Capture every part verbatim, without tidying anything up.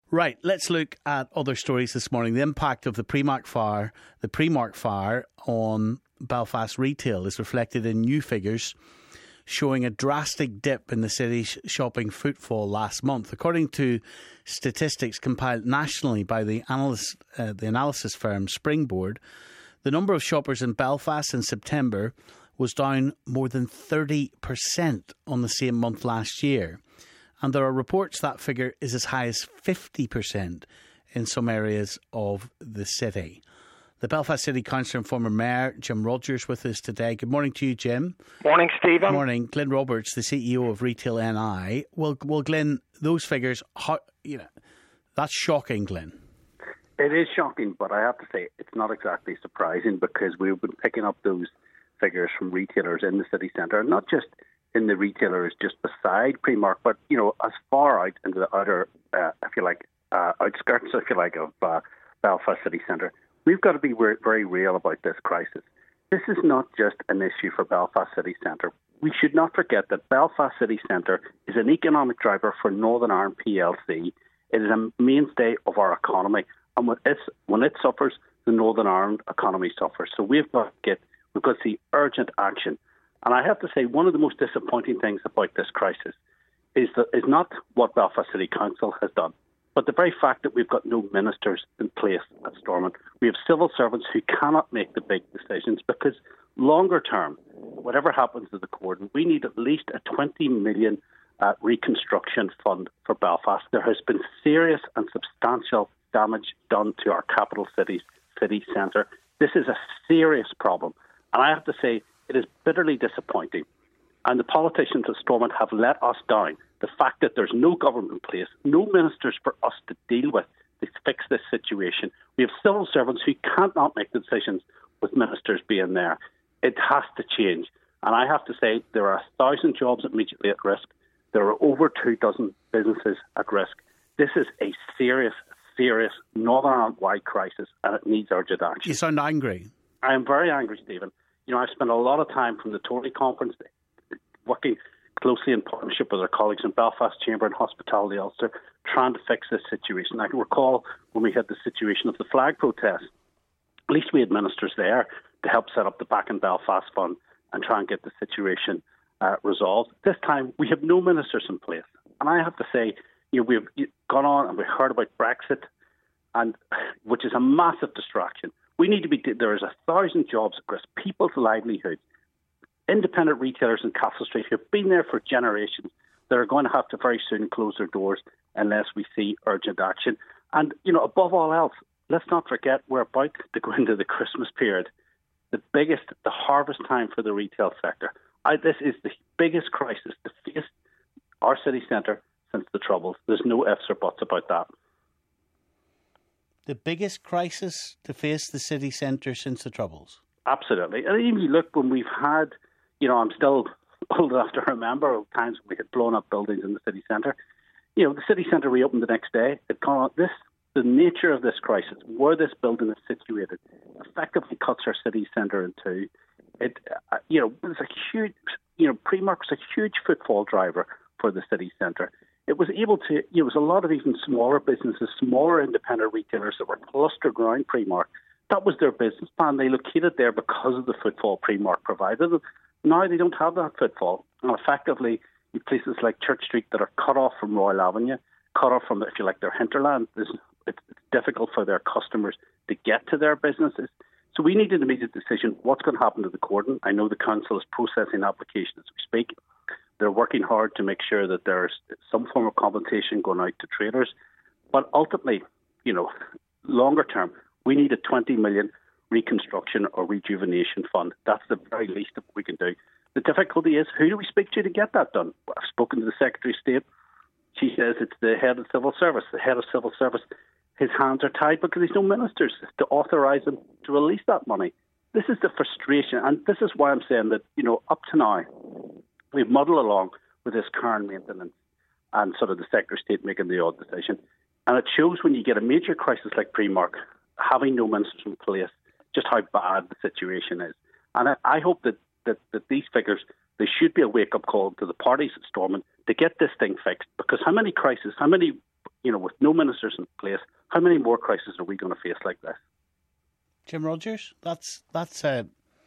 Right, let's look at other stories this morning. The impact of the Primark fire, the Primark fire on Belfast retail is reflected in new figures showing a drastic dip in the city's shopping footfall last month. According to statistics compiled nationally by the analysis, uh, the analysis firm Springboard, the number of shoppers in Belfast in September was down more than thirty percent on the same month last year. And there are reports that figure is as high as fifty percent in some areas of the city. The Belfast City Councillor and former Mayor, Jim Rogers, with us today. Good morning to you, Jim. Morning, Stephen. Good morning. Glenn Roberts, the C E O of Retail N I. Well, well Glenn, those figures, how, you know, that's shocking, Glenn. It is shocking, but I have to say it's not exactly surprising because we've been picking up those figures from retailers in the city centre, not just in the retailers just beside Primark, but, you know, as far out into the outer, uh, if you like, uh, outskirts, if you like, of uh, Belfast City Centre. We've got to be very real about this crisis. This is not just an issue for Belfast City Centre. We should not forget that Belfast City Centre is an economic driver for Northern Ireland P L C. It is a mainstay of our economy, and when, it's, when it suffers, the Northern Ireland economy suffers. So we've got to get, we've got to see urgent action. And I have to say, one of the most disappointing things about this crisis is that is not what Belfast City Council has done, but the very fact that we've got no ministers in place at Stormont. We have civil servants who cannot make the big decisions because longer term, whatever happens to the Corden, we need at least a twenty million uh, reconstruction fund for Belfast. There has been serious and substantial damage done to our capital city's city centre. This is a serious problem. And I have to say, it is bitterly disappointing. And the politicians of Stormont have let us down. The fact that there's no government in place, no ministers for us to deal with to fix this situation. We have civil servants who cannot make the decisions with ministers being there. It has to change. And I have to say, there are a thousand jobs immediately at risk. There are over two dozen businesses at risk. This is a serious, serious Northern Ireland-wide crisis, and it needs urgent action. You sound angry. I am very angry, Stephen. You know, I've spent a lot of time from the Tory conference working closely in partnership with our colleagues in Belfast Chamber and Hospitality Ulster, trying to fix this situation. I can recall when we had the situation of the flag protest. At least we had ministers there to help set up the Back in Belfast Fund and try and get the situation uh, resolved. This time, we have no ministers in place. And I have to say, you know, we've gone on and we've heard about Brexit, and which is a massive distraction. We need to be, there is a thousand jobs at risk, people's livelihoods, independent retailers in Castle Street who have been there for generations that are going to have to very soon close their doors unless we see urgent action. And, you know, above all else, let's not forget we're about to go into the Christmas period, the biggest, the harvest time for the retail sector. I, this is the biggest crisis to face our city centre since the Troubles. There's no ifs or buts about that. The biggest crisis to face the city centre since the Troubles? Absolutely. And even you look when we've had, you know, I'm still old enough to remember times when we had blown up buildings in the city centre. You know, the city centre reopened the next day. It called this, the nature of this crisis, where this building is situated, effectively cuts our city centre in two. It, uh, you know, it's a huge, you know, Primark was a huge footfall driver for the city centre. It was able to, you know, it was a lot of even smaller businesses, smaller independent retailers that were clustered around Primark. That was their business plan. They located there because of the footfall Primark provided them. Now they don't have that footfall. And effectively, you places like Church Street that are cut off from Royal Avenue, cut off from, if you like, their hinterland. It's, it's difficult for their customers to get to their businesses. So we need an immediate decision. What's going to happen to the Corden? I know the council is processing applications as we speak. They're working hard to make sure that there's some form of compensation going out to traders. But ultimately, you know, longer term, we need a twenty million reconstruction or rejuvenation fund. That's the very least that we can do. The difficulty is, who do we speak to to get that done? I've spoken to the Secretary of State. She says it's the head of civil service. The head of civil service, his hands are tied because there's no ministers to authorise him to release that money. This is the frustration, and this is why I'm saying that, you know, up to now, we've muddled along with this current maintenance and sort of the Secretary of State making the odd decision. And it shows when you get a major crisis like Primark, having no ministers in place, just how bad the situation is. And I, I hope that, that, that these figures, they should be a wake-up call to the parties at Stormont to get this thing fixed. Because how many crises, how many you know, with no ministers in place, how many more crises are we going to face like this? Jim Rogers, that's that's uh,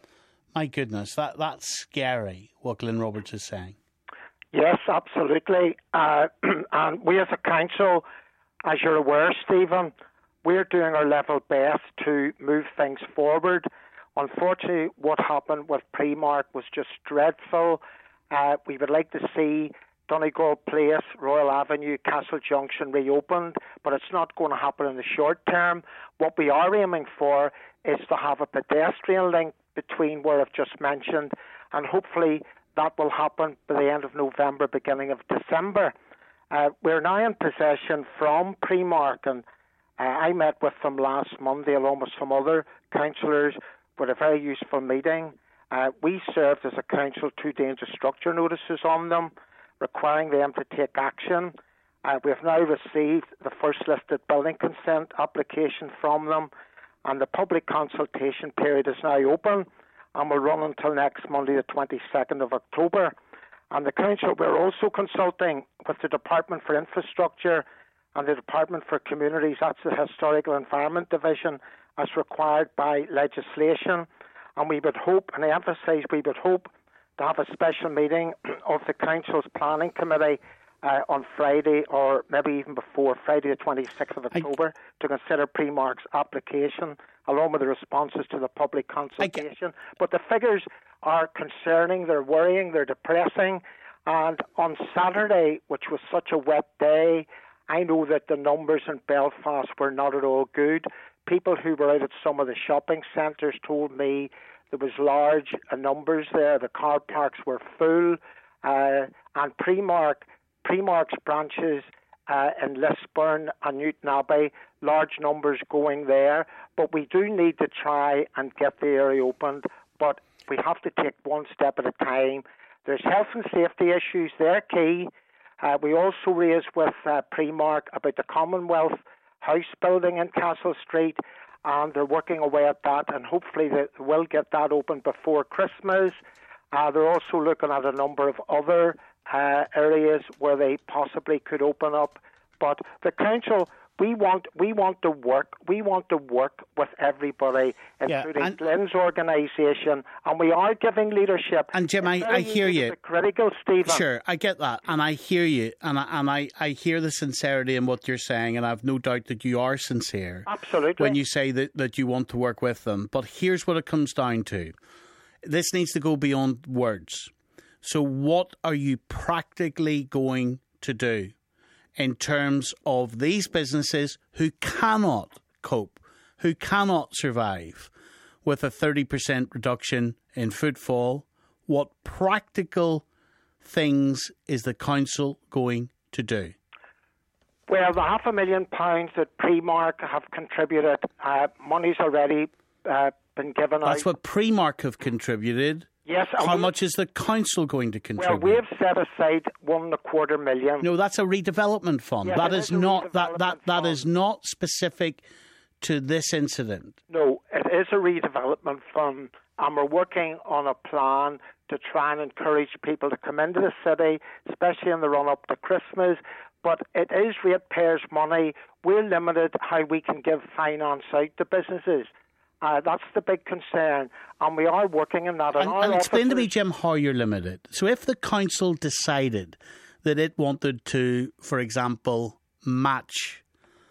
my goodness, that that's scary. What Glyn Roberts is saying. Yes, absolutely. Uh, and we as a council, as you're aware, Stephen, we're doing our level best to move things forward. Unfortunately, what happened with Primark was just dreadful. Uh, we would like to see Donegal Place, Royal Avenue, Castle Junction reopened, but it's not going to happen in the short term. What we are aiming for is to have a pedestrian link between where I've just mentioned, and hopefully that will happen by the end of November, beginning of December. Uh, we're now in possession from Primark, and uh, I met with them last Monday along with some other councillors with a very useful meeting. Uh, we served as a council two danger structure notices on them, requiring them to take action. Uh, we have now received the first listed building consent application from them, and the public consultation period is now open and will run until next Monday, the twenty-second of October. And the council, we're also consulting with the Department for Infrastructure and the Department for Communities, that's the Historical Environment Division, as required by legislation. And we would hope, and I emphasise we would hope, to have a special meeting of the Council's Planning Committee uh, on Friday, or maybe even before, Friday the twenty-sixth of October, I... to consider Primark's application, along with the responses to the public consultation. I... But the figures are concerning, they're worrying, they're depressing. And on Saturday, which was such a wet day, I know that the numbers in Belfast were not at all good. People who were out at some of the shopping centres told me there was large uh, numbers there. The car parks were full. Uh, and Primark, Primark's branches uh, in Lisburn and Newton Abbey, large numbers going there. But we do need to try and get the area opened. But we have to take one step at a time. There's health and safety issues. They're key. Uh, we also raised with uh, Primark about the Commonwealth House building in Castle Street, and they're working away at that, and hopefully they will get that open before Christmas. Uh, they're also looking at a number of other uh, areas where they possibly could open up. But the council, we want we want to work. We want to work with everybody, including yeah, Glyn's organisation, and we are giving leadership. And Jim, I, I hear you. Critical, Stephen. Sure, I get that, and I hear you, and I, and I, I hear the sincerity in what you're saying, and I've no doubt that you are sincere. Absolutely. When you say that, that you want to work with them. But here's what it comes down to. This needs to go beyond words. So what are you practically going to do in terms of these businesses who cannot cope, who cannot survive with a thirty percent reduction in footfall? What practical things is the council going to do? Well, the half a million pounds that Primark have contributed, uh, money's already uh, been given That's out. That's what Primark have contributed. Yes. How much is the council going to contribute? Well, we have set aside one and a quarter million. No, that's a redevelopment fund. Yes, that is, is not that that, that fund. is not specific to this incident. No, it is a redevelopment fund, and we're working on a plan to try and encourage people to come into the city, especially in the run-up to Christmas. But it is ratepayers' money. We're limited how we can give finance out to businesses. Uh, that's the big concern, and we are working on that. And, and explain to me, Jim, how you're limited. So if the council decided that it wanted to, for example, match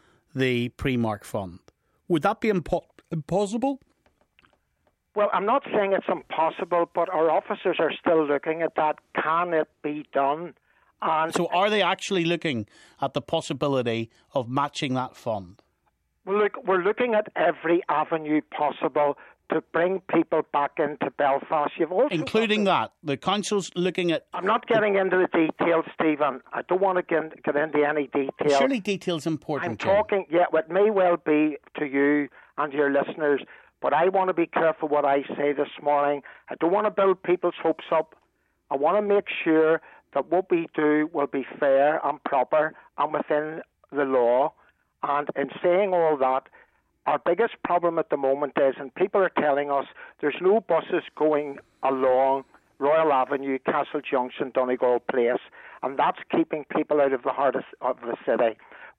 the Primark fund, would that be impo- impossible? Well, I'm not saying it's impossible, but our officers are still looking at that. Can it be done? And so are they actually looking at the possibility of matching that fund? Well, look, we're looking at every avenue possible to bring people back into Belfast. You've also including that. The council's looking at... I'm not getting into the details, Stephen. I don't want to get, get into any details. Surely detail's important, I'm Jim. talking, yeah, it may well be to you and to your listeners, but I want to be careful what I say this morning. I don't want to build people's hopes up. I want to make sure that what we do will be fair and proper and within the law. And in saying all that, our biggest problem at the moment is, and people are telling us, there's no buses going along Royal Avenue, Castle Junction, Donegal Place, and that's keeping people out of the heart of, of the city.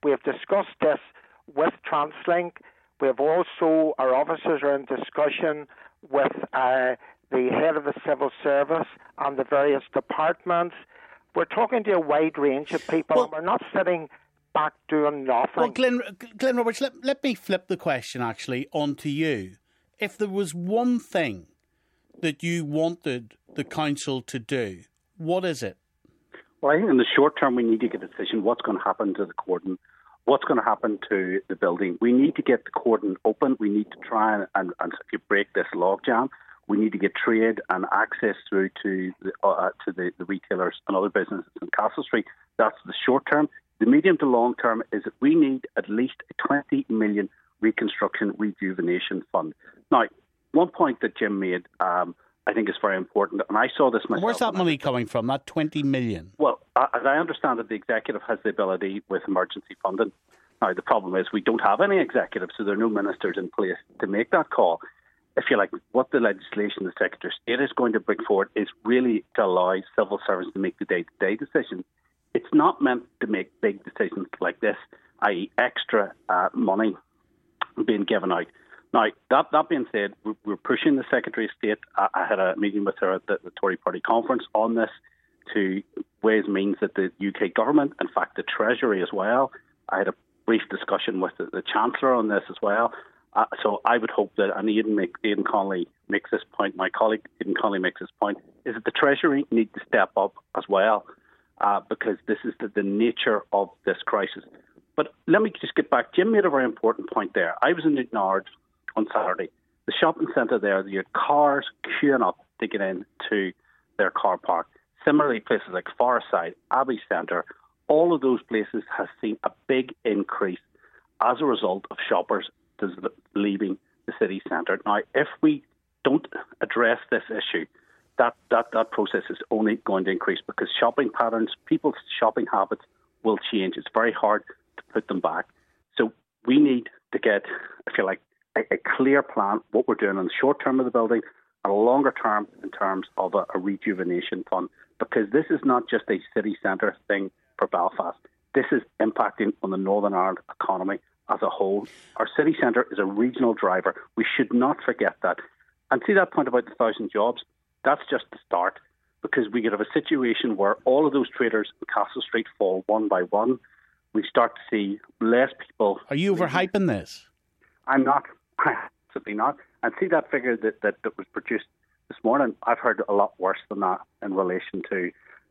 We have discussed this with TransLink. We have also, our officers are in discussion with uh, the head of the civil service and the various departments. We're talking to a wide range of people, well, and we're not sitting back doing nothing. Well, Glenn, Glenn Roberts, let, let me flip the question actually onto you. If there was one thing that you wanted the council to do, what is it? Well, I think in the short term we need to get a decision what's going to happen to the cordon, what's going to happen to the building. We need to get the cordon open. We need to try and, and, and if you break this logjam, we need to get trade and access through to the, uh, to the, the retailers and other businesses in Castle Street. That's the short term. The medium to long term is that we need at least a twenty million reconstruction rejuvenation fund. Now, one point that Jim made, um, I think is very important, and I saw this myself. Where's that money coming from, that twenty million? Well, as I understand it, the executive has the ability with emergency funding. Now, the problem is we don't have any executive, so there are no ministers in place to make that call. If you like, what the legislation the Secretary of State is going to bring forward is really to allow civil servants to make the day-to-day decisions. It's not meant to make big decisions like this, that is extra uh, money being given out. Now, that, that being said, we're, we're pushing the Secretary of State. I, I had a meeting with her at the, the Tory Party conference on this to ways and means that the U K government, in fact the Treasury as well. I had a brief discussion with the, the Chancellor on this as well. Uh, so I would hope that, and Aidan, make, Aidan Connolly makes this point, my colleague Aidan Connolly makes this point, is that the Treasury need to step up as well, uh, because this is the, the nature of this crisis. But let me just get back. Jim made a very important point there. I was in Newtownards on Saturday. The shopping centre there, you had cars queuing up to get into their car park. Similarly, places like Forestside, Abbey Centre, all of those places have seen a big increase as a result of shoppers leaving the city centre. Now, if we don't address this issue, that, that, that process is only going to increase because shopping patterns, people's shopping habits will change. It's very hard to put them back. So we need to get, if you like, a, a clear plan, what we're doing in the short term of the building and a longer term in terms of a, a rejuvenation fund, because this is not just a city centre thing for Belfast. This is impacting on the Northern Ireland economy as a whole. Our city centre is a regional driver. We should not forget that. And see that point about the thousand jobs? That's just the start, because we could have a situation where all of those traders in Castle Street fall one by one. We start to see less people. Are you overhyping this? I'm not. Absolutely not. And see that figure that, that, that was produced this morning? I've heard a lot worse than that in relation to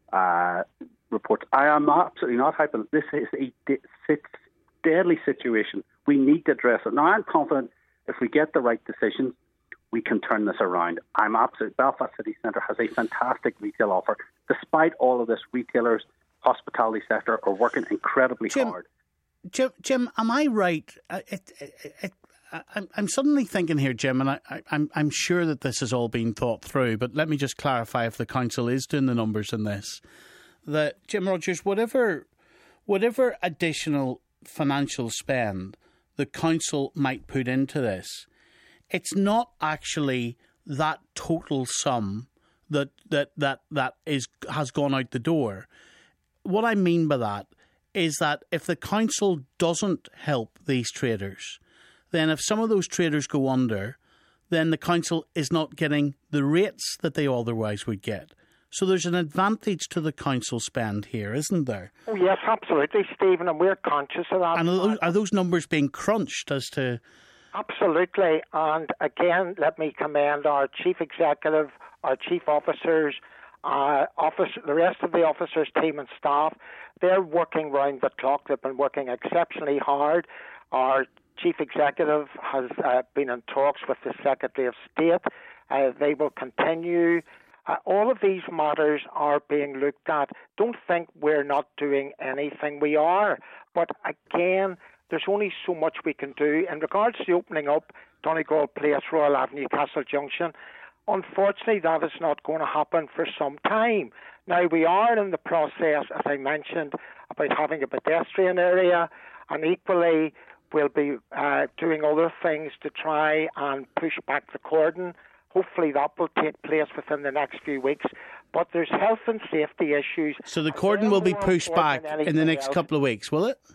uh, reports. I am absolutely not hyping. This is a di- deadly situation. We need to address it. Now, I'm confident if we get the right decisions, we can turn this around. I'm absolutely. Belfast City Centre has a fantastic retail offer. Despite all of this, retailers, hospitality sector are working incredibly Jim, hard. Jim, Jim, am I right? It, it, it, I'm, I'm suddenly thinking here, Jim, and I, I, I'm, I'm sure that this has all been thought through, but let me just clarify if the council is doing the numbers in this. That, Jim Rogers, whatever, whatever additional financial spend the council might put into this, it's not actually that total sum that that that that is has gone out the door. What I mean by that is that if the council doesn't help these traders, then if some of those traders go under, then the council is not getting the rates that they otherwise would get. So there's an advantage to the council spend here, isn't there? Oh, yes, absolutely, Stephen, and we're conscious of that. And are those, are those numbers being crunched as to... Absolutely, and again, let me commend our chief executive, our chief officers, uh, office, the rest of the officers' team and staff. They're working round the clock. They've been working exceptionally hard. Our chief executive has uh, been in talks with the Secretary of State. Uh, they will continue. Uh, all of these matters are being looked at. Don't think we're not doing anything. We are. But again, there's only so much we can do. In regards to opening up Donegal Place, Royal Avenue, Castle Junction, unfortunately that is not going to happen for some time. Now, we are in the process, as I mentioned, about having a pedestrian area, and equally we'll be uh, doing other things to try and push back the cordon. Hopefully that will take place within the next few weeks. But there's health and safety issues. So the cordon will be pushed back in the next couple of weeks, will it?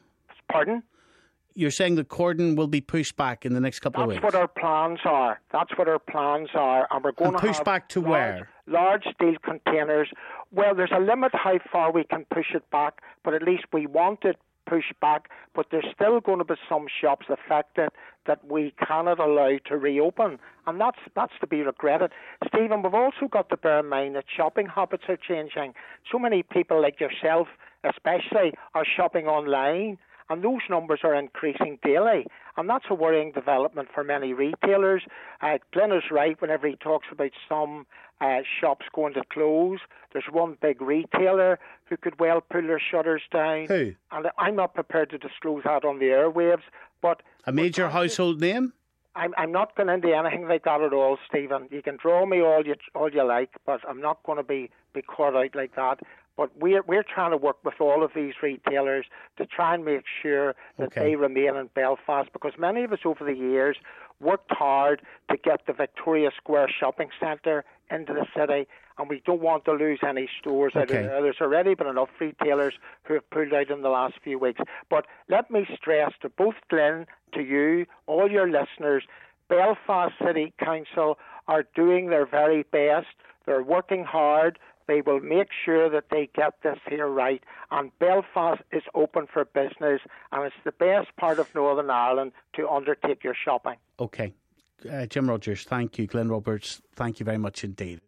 Pardon? You're saying the cordon will be pushed back in the next couple That's of weeks? That's what our plans are. That's what our plans are. And we're going and to push have back to large, where? Large steel containers. Well, there's a limit how far we can push it back, but at least we want it pushed back. But there's still going to be some shops affected that we cannot allow to reopen. And that's that's to be regretted. Stephen, we've also got to bear in mind that shopping habits are changing. So many people like yourself, especially, are shopping online. And those numbers are increasing daily. And that's a worrying development for many retailers. Uh, Glenn is right whenever he talks about some uh, shops going to close. There's one big retailer who could well pull their shutters down. Who? And I'm not prepared to disclose that on the airwaves. But a major but, household name? I'm, I'm not going into anything like that at all, Stephen. You can draw me all you all you like, but I'm not going to be, be caught out like that. But we're we're trying to work with all of these retailers to try and make sure that okay. they remain in Belfast, because many of us over the years worked hard to get the Victoria Square shopping centre into the city, and we don't want to lose any stores okay. out of there. There's already been enough retailers who have pulled out in the last few weeks. But let me stress to both Glenn, to you, all your listeners, Belfast City Council are doing their very best. They're working hard. They will make sure that they get this here right. And Belfast is open for business, and it's the best part of Northern Ireland to undertake your shopping. Okay. Uh, Jim Rogers, thank you. Glenn Roberts, thank you very much indeed.